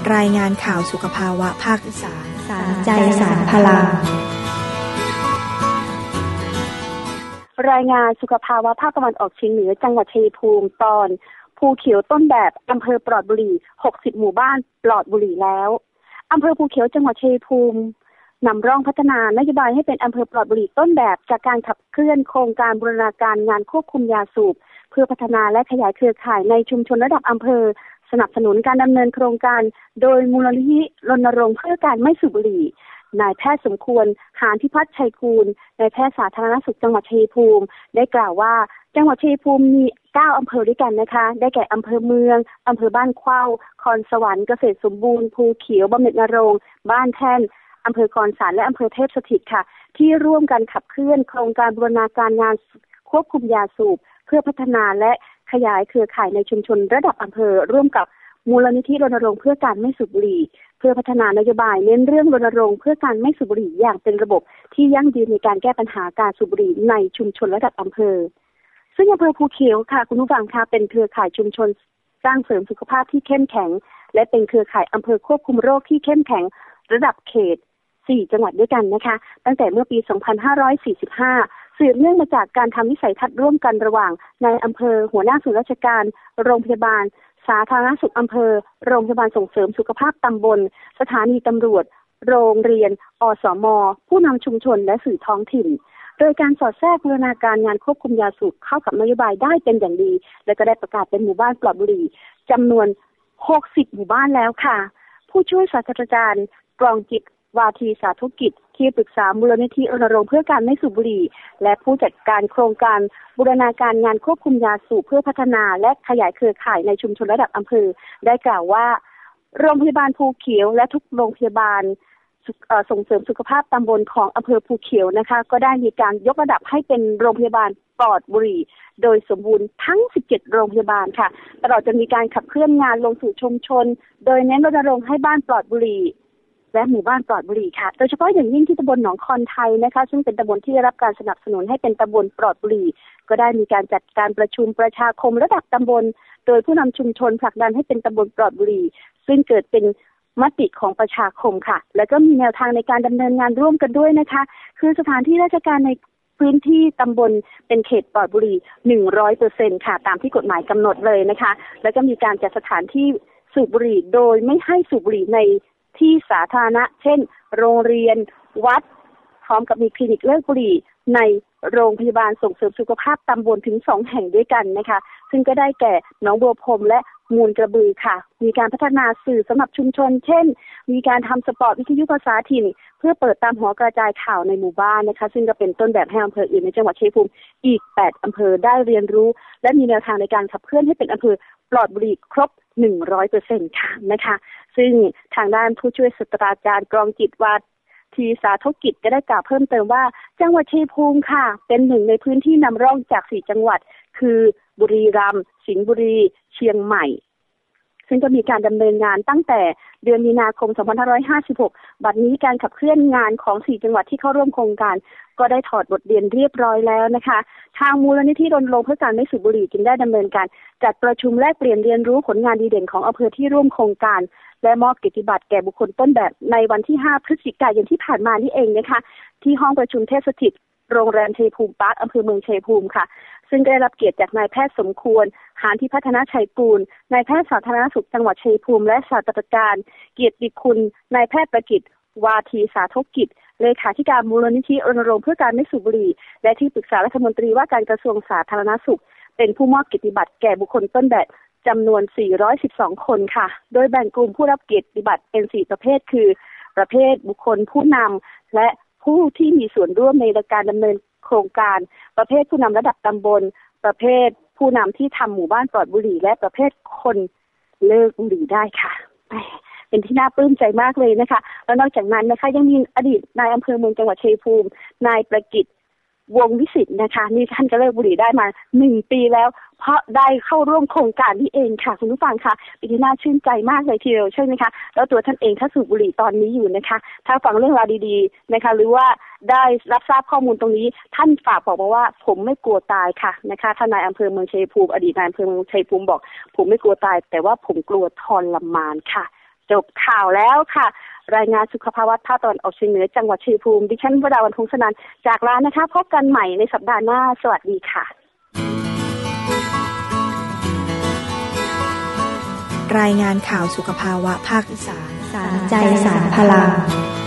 รายงานข่าวสุขภาวะภาคอีสานสารใจสารพลังรายงานสุขภาวะภาคตะวันออกเฉียงเหนือจังหวัดชัยภูมิตอนภูเขียวต้นแบบอำเภอปลอดบุหรี่60หมู่บ้านปลอดบุหรี่แล้วอำเภอภูเขียวจังหวัดชัยภูมินำร่องพัฒนานโยบายให้เป็นอำเภอปลอดบุหรี่ต้นแบบจากการขับเคลื่อนโครงการบูรณาการงานควบคุมยาสูบเพื่อพัฒนาและขยายเครือข่ายในชุมชนระดับอำเภอสนับสนุนการดำเนินโครงการโดยมูลนิธิรณรงค์เพื่อการไม่สูบบุหรี่นายแพทย์สมควรหานพิพัฒน์ชัยกูลนายแพทย์สาธารณสุขจังหวัดชัยภูมิได้กล่าวว่าจังหวัดชัยภูมิมี9อำเภอด้วยกันนะคะได้แก่อำเภอเมืองอำเภอบ้านเข้าคอนสวรรค์เกษตรสมบูรณ์ภูเขียวบำเหน็จนรงค์บ้านแท่นอำเภอคอนสารและอำเภอเทพสถิตค่ะที่ร่วมกันขับเคลื่อนโครงการบูรณาการงานควบคุมยาสูบเพื่อพัฒนาและขยายเครือข่ายในชุมชนระดับอำเภอร่วมกับมูลนิธิรณรงค์เพื่อการไม่สูบบุหรี่เพื่อพัฒนานโยบายเน้นเรื่องรณรงค์เพื่อการไม่สูบบุหรี่อย่างเป็นระบบที่ยั่งยืนในการแก้ปัญหาการสูบบุหรี่ในชุมชนระดับอำเภอซึ่งอำเภอภูเขียวค่ะคุณผู้ฟังคะเป็นเครือข่ายชุมชนสร้างเสริมสุขภาพที่เข้มแข็งและเป็นเครือข่ายอำเภอควบคุมโรคที่เข้มแข็งระดับเขต4จังหวัดด้วยกันนะคะตั้งแต่เมื่อปี 2545 สืบเนื่องมาจากการทำวิสัยทัศน์ร่วมกันระหว่างนายอำเภอหัวหน้าส่วนราชการโรงพยาบาลสาธารณสุขอำเภอโรงพยาบาลส่งเสริมสุขภาพตำบลสถานีตำรวจโรงเรียนอสม.ผู้นำชุมชนและสื่อท้องถิ่นโดยการสอดแทรกบูรณาการงานควบคุมยาสูบเข้ากับนโยบายได้เป็นอย่างดีและก็ได้ประกาศเป็นหมู่บ้านปลอดบุหรี่จำนวน60หมู่บ้านแล้วค่ะผู้ช่วยศาสตราจารย์กรองจิตวาทีสาธุกิจที่ปรึกษามูลนิธิรณรงค์เพื่อการไม่สูบบุหรี่และผู้จัดการโครงการบูรณาการงานควบคุมยาสูบเพื่อพัฒนาและขยายเครือข่ายในชุมชนระดับอำเภอได้กล่าวว่าโรงพยาบาลภูเขียวและทุกโรงพยาบาลส่งเสริมสุขภาพตำบลของอำเภอภูเขียวนะคะก็ได้มีการยกระดับให้เป็นโรงพยาบาลปลอดบุหรี่โดยสมบูรณ์ทั้ง17โรงพยาบาลค่ะตลอดจนมีการขับเคลื่อนงานลงสู่ชุมชนโดยเน้นรณรงค์ให้บ้านปลอดบุหรี่และหมู่บ้านปลอดบุหรี่ค่ะโดยเฉพาะอย่างยิ่งที่ตำบลหนองคอนไทยนะคะซึ่งเป็นตำบลที่ได้รับการสนับสนุนให้เป็นตำบลปลอดบุหรี่ก็ได้มีการจัดการประชุมประชาคมระดับตำบลโดยผู้นำชุมชนผลักดันให้เป็นตำบลปลอดบุหรี่ซึ่งเกิดเป็นมติของประชาคมค่ะแล้วก็มีแนวทางในการดำเนินงานร่วมกันด้วยนะคะคือสถานที่ราชการในพื้นที่ตำบลเป็นเขตปลอดบุหรี่ 100% ค่ะตามที่กฎหมายกำหนดเลยนะคะแล้วก็มีการจัดสถานที่สูบบุหรี่โดยไม่ให้สูบบุหรี่ในที่สาธารณะเช่นโรงเรียนวัดพร้อมกับมีคลินิกเลิกบุหรี่ในโรงพยาบาลส่งเสริมสุขภาพตำบลถึง2แห่งด้วยกันนะคะซึ่งก็ได้แก่หนองบัวพรมและมูลกระบือค่ะมีการพัฒนาสื่อสำหรับชุมชนเช่นมีการทำสปอตวิทยุภาษาถิ่นเพื่อเปิดตามหอกระจายข่าวในหมู่บ้านนะคะซึ่งก็เป็นต้นแบบให้อำเภออื่นในจังหวัดชัยภูมิอีก8อำเภอได้เรียนรู้และมีแนวทางในการขับเคลื่อนให้เป็นอำเภอปลอดบุหรี่ครบ 100% ค่ะนะคะซึ่งทางด้านผู้ช่วยศาสตราจารย์กรองจิตวาทีสาธุกิจก็ได้กล่าวเพิ่มเติมว่าจังหวัดชัยภูมิค่ะเป็นหนึ่งในพื้นที่นำร่องจาก4จังหวัดคือบุรีรัมย์สิงห์บุรีเชียงใหม่ซึ่งก็มีการดำเนินงานตั้งแต่เดือนมีนาคม 2556 บัดนี้การขับเคลื่อนงานของ4จังหวัดที่เข้าร่วมโครงการก็ได้ถอดบทเรียนเรียบร้อยแล้วนะคะทางมูลนิธิรณรงค์เพื่อการไม่สูบบุหรี่จึงได้ดำเนินการจัดประชุมแลกเปลี่ยนเรียนรู้ผลงานดีเด่นของอำเภอที่ร่วมโครงการและมอบเกียรติบัตรแก่บุคคลต้นแบบในวันที่5พฤศจิกายนที่ผ่านมานี่เองนะคะที่ห้องประชุมเทพสถิตโรงแรมชัยภูมิพาร์คอำเภอเมืองชัยภูมิค่ะซึ่งได้รับเกียรติจากนายแพทย์สมควรหานพิพัฒนาชัยกูลนายแพทย์สาธารณสุขจังหวัดชัยภูมิและศาสตราจารย์เกียรติคุณนายแพทย์ประกิตวาทีสาธุกิจเลขาธิการมูลนิธิรณรงค์เพื่อการไม่สูบบุหรี่และที่ปรึกษารัฐมนตรีว่าการกระทรวงสาธารณสุขเป็นผู้มอบเกียรติบัตรแก่บุคคลต้นแบบจำนวน412คนค่ะโดยแบ่งกลุ่มผู้รับเกียรติบัตรเป็น4ประเภทคือประเภทบุคคลผู้นำและผู้ที่มีส่วนร่วมในการดำเนินโครงการประเภทผู้นำระดับตำบลประเภทผู้นำที่ทำหมู่บ้านปลอดบุหรี่และประเภทคนเลิกบุหรี่ได้ค่ะเป็นที่น่าปลื้มใจมากเลยนะคะแล้วนอกจากนั้นนะคะยังมีอดีตนายอำเภอเมืองจังหวัดชัยภูมินายประกิตวงวิสิทธิ์นะคะนี่ท่านก็เลิกบุหรี่ได้มา1ปีแล้วเพราะได้เข้าร่วมโครงการนี้เองค่ะคุณผู้ฟังค่ะเป็นที่น่าชื่นใจมากเลยทีเดียวใช่ไหมคะแล้วตัวท่านเองถ้าสูบบุหรี่ตอนนี้อยู่นะคะถ้าฟังเรื่องราวดีๆนะคะหรือว่าได้รับทราบข้อมูลตรงนี้ท่านฝากบอกมาว่าผมไม่กลัวตายค่ะนะคะท่านนายอำเภอเมืองชัยภูมิอดีตนายอำเภอเมืองชัยภูมิบอกผมไม่กลัวตายแต่ว่าผมกลัวทรมานค่ะจบข่าวแล้วค่ะรายงานสุขภาวะภาคตะวันออกเฉียงเหนือจังหวัดชัยภูมิดิฉันวราวรรณ พงษ์สนันท์จากร้านนะคะพบกันใหม่ในสัปดาห์หน้าสวัสดีค่ะรายงานข่าวสุขภาวะภาคอีสานสารใจสารพลัง